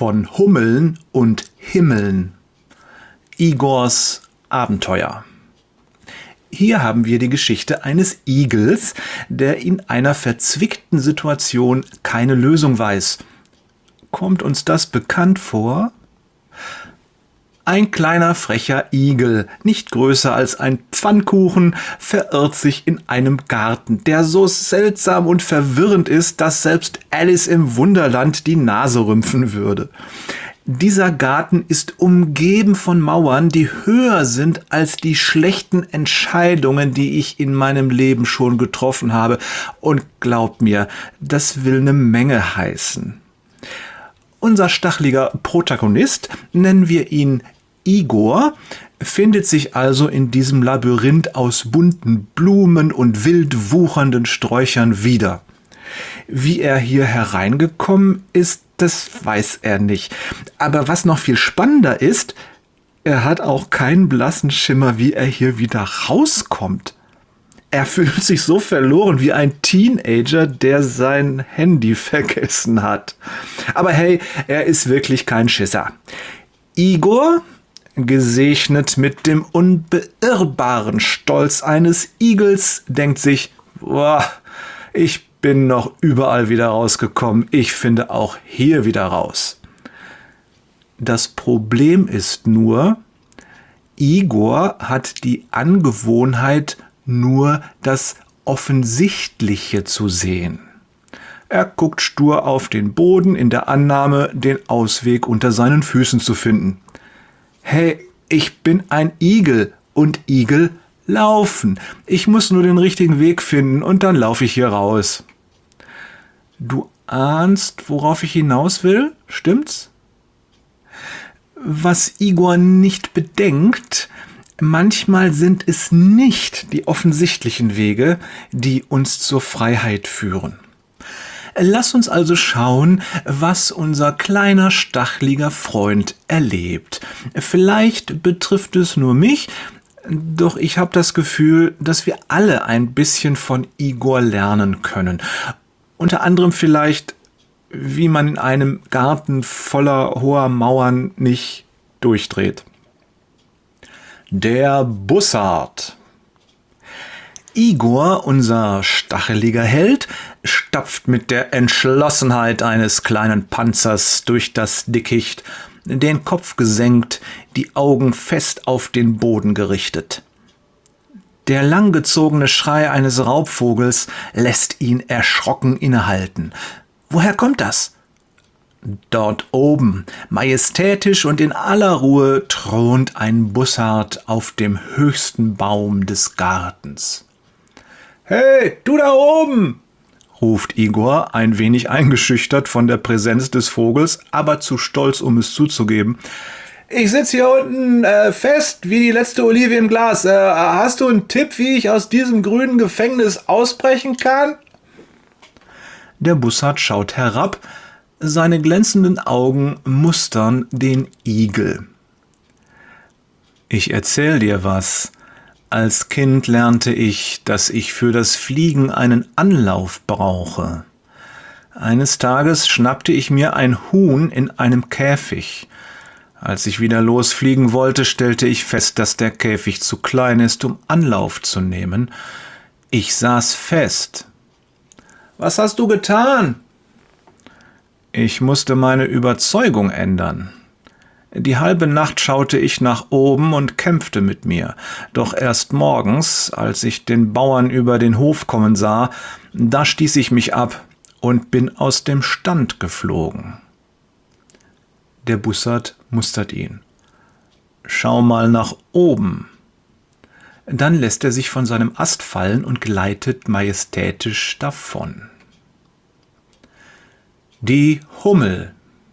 von Hummeln und Himmeln. Igors Abenteuer. Hier haben wir die Geschichte eines Igels, der in einer verzwickten Situation keine Lösung weiß. Kommt uns das bekannt vor? Ein kleiner frecher Igel, nicht größer als ein Pfannkuchen, verirrt sich in einem Garten, der so seltsam und verwirrend ist, dass selbst Alice im Wunderland die Nase rümpfen würde. Dieser Garten ist umgeben von Mauern, die höher sind als die schlechten Entscheidungen, die ich in meinem Leben schon getroffen habe. Und glaubt mir, das will eine Menge heißen. Unser stacheliger Protagonist, nennen wir ihn Igor, findet sich also in diesem Labyrinth aus bunten Blumen und wild wuchernden Sträuchern wieder. Wie er hier hereingekommen ist, das weiß er nicht. Aber was noch viel spannender ist, er hat auch keinen blassen Schimmer, wie er hier wieder rauskommt. Er fühlt sich so verloren wie ein Teenager, der sein Handy vergessen hat. Aber hey, er ist wirklich kein Schisser. Igor, gesegnet mit dem unbeirrbaren Stolz eines Igels, denkt sich, boah, ich bin noch überall wieder rausgekommen, ich finde auch hier wieder raus. Das Problem ist nur, Igor hat die Angewohnheit, nur das Offensichtliche zu sehen. Er guckt stur auf den Boden in der Annahme, den Ausweg unter seinen Füßen zu finden. Hey, ich bin ein Igel und Igel laufen. Ich muss nur den richtigen Weg finden und dann laufe ich hier raus. Du ahnst, worauf ich hinaus will, stimmt's? Was Igor nicht bedenkt, manchmal sind es nicht die offensichtlichen Wege, die uns zur Freiheit führen. Lass uns also schauen, was unser kleiner, stacheliger Freund erlebt. Vielleicht betrifft es nur mich, doch ich habe das Gefühl, dass wir alle ein bisschen von Igor lernen können. Unter anderem vielleicht, wie man in einem Garten voller hoher Mauern nicht durchdreht. Der Bussard. Igor, unser stacheliger Held, stapft mit der Entschlossenheit eines kleinen Panzers durch das Dickicht, den Kopf gesenkt, die Augen fest auf den Boden gerichtet. Der langgezogene Schrei eines Raubvogels lässt ihn erschrocken innehalten. Woher kommt das? Dort oben, majestätisch und in aller Ruhe, thront ein Bussard auf dem höchsten Baum des Gartens. »Hey, du da oben!« ruft Igor, ein wenig eingeschüchtert von der Präsenz des Vogels, aber zu stolz, um es zuzugeben. »Ich sitze hier unten fest wie die letzte Olive im Glas. Hast du einen Tipp, wie ich aus diesem grünen Gefängnis ausbrechen kann?« Der Bussard schaut herab, seine glänzenden Augen mustern den Igel. »Ich erzähl dir was. Als Kind lernte ich, dass ich für das Fliegen einen Anlauf brauche. Eines Tages schnappte ich mir ein Huhn in einem Käfig. Als ich wieder losfliegen wollte, stellte ich fest, dass der Käfig zu klein ist, um Anlauf zu nehmen. Ich saß fest. »Was hast du getan?« »Ich musste meine Überzeugung ändern. Die halbe Nacht schaute ich nach oben und kämpfte mit mir. Doch erst morgens, als ich den Bauern über den Hof kommen sah, da stieß ich mich ab und bin aus dem Stand geflogen.« Der Bussard mustert ihn. »Schau mal nach oben.« Dann lässt er sich von seinem Ast fallen und gleitet majestätisch davon. Die Hummel.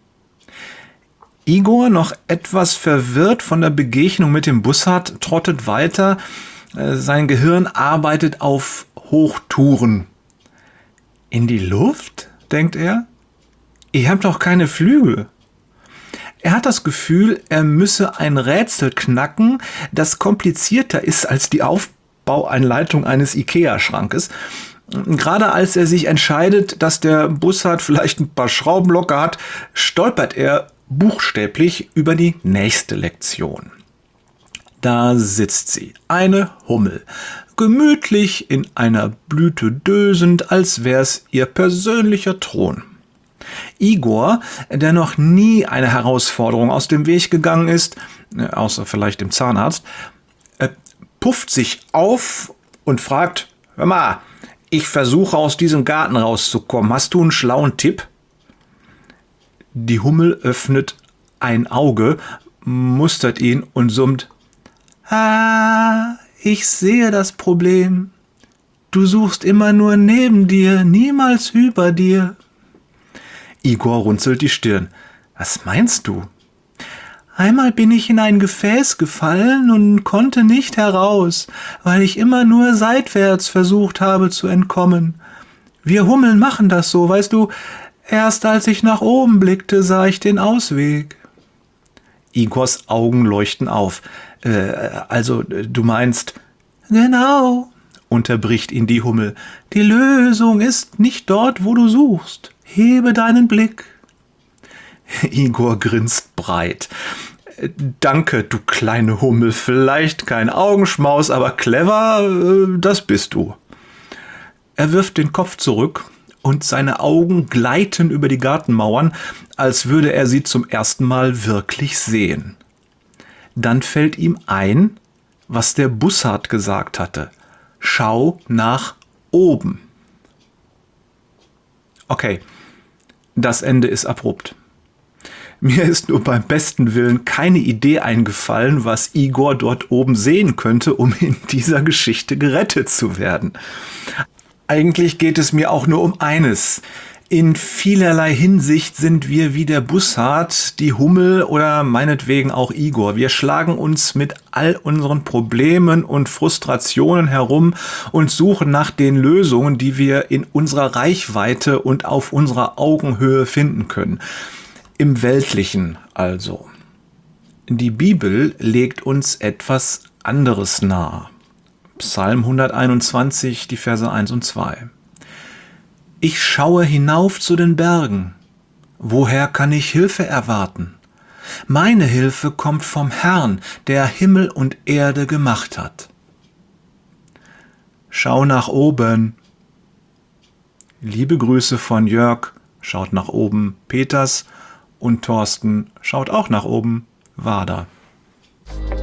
Igor, noch etwas verwirrt von der Begegnung mit dem Bussard, trottet weiter. Sein Gehirn arbeitet auf Hochtouren. In die Luft, denkt er? Ich habe doch keine Flügel. Er hat das Gefühl, er müsse ein Rätsel knacken, das komplizierter ist als die Aufbauanleitung eines IKEA-Schrankes. Gerade als er sich entscheidet, dass der Bussard vielleicht ein paar Schrauben locker hat, stolpert er buchstäblich über die nächste Lektion. Da sitzt sie, eine Hummel, gemütlich in einer Blüte dösend, als wär's ihr persönlicher Thron. Igor, der noch nie eine Herausforderung aus dem Weg gegangen ist, außer vielleicht dem Zahnarzt, pufft sich auf und fragt: Hör mal, ich versuche aus diesem Garten rauszukommen. Hast du einen schlauen Tipp? Die Hummel öffnet ein Auge, mustert ihn und summt: Ah, ich sehe das Problem. Du suchst immer nur neben dir, niemals über dir. Igor runzelt die Stirn. Was meinst du? Einmal bin ich in ein Gefäß gefallen und konnte nicht heraus, weil ich immer nur seitwärts versucht habe zu entkommen. Wir Hummeln machen das so, weißt du. Erst als ich nach oben blickte, sah ich den Ausweg. Igors Augen leuchten auf. Also, du meinst... Genau, unterbricht ihn die Hummel. Die Lösung ist nicht dort, wo du suchst. Hebe deinen Blick. Igor grinst breit. Danke, du kleine Hummel. Vielleicht kein Augenschmaus, aber clever, das bist du. Er wirft den Kopf zurück und seine Augen gleiten über die Gartenmauern, als würde er sie zum ersten Mal wirklich sehen. Dann fällt ihm ein, was der Bussard gesagt hatte. Schau nach oben. Okay, das Ende ist abrupt. Mir ist nur beim besten Willen keine Idee eingefallen, was Igor dort oben sehen könnte, um in dieser Geschichte gerettet zu werden. Eigentlich geht es mir auch nur um eines. In vielerlei Hinsicht sind wir wie der Bussard, die Hummel oder meinetwegen auch Igor. Wir schlagen uns mit all unseren Problemen und Frustrationen herum und suchen nach den Lösungen, die wir in unserer Reichweite und auf unserer Augenhöhe finden können. Im Weltlichen also. Die Bibel legt uns etwas anderes nahe. Psalm 121, die Verse 1 und 2. Ich schaue hinauf zu den Bergen. Woher kann ich Hilfe erwarten? Meine Hilfe kommt vom Herrn, der Himmel und Erde gemacht hat. Schau nach oben. Liebe Grüße von Jörg, schaut nach oben, Peters, und Thorsten schaut auch nach oben, Wader.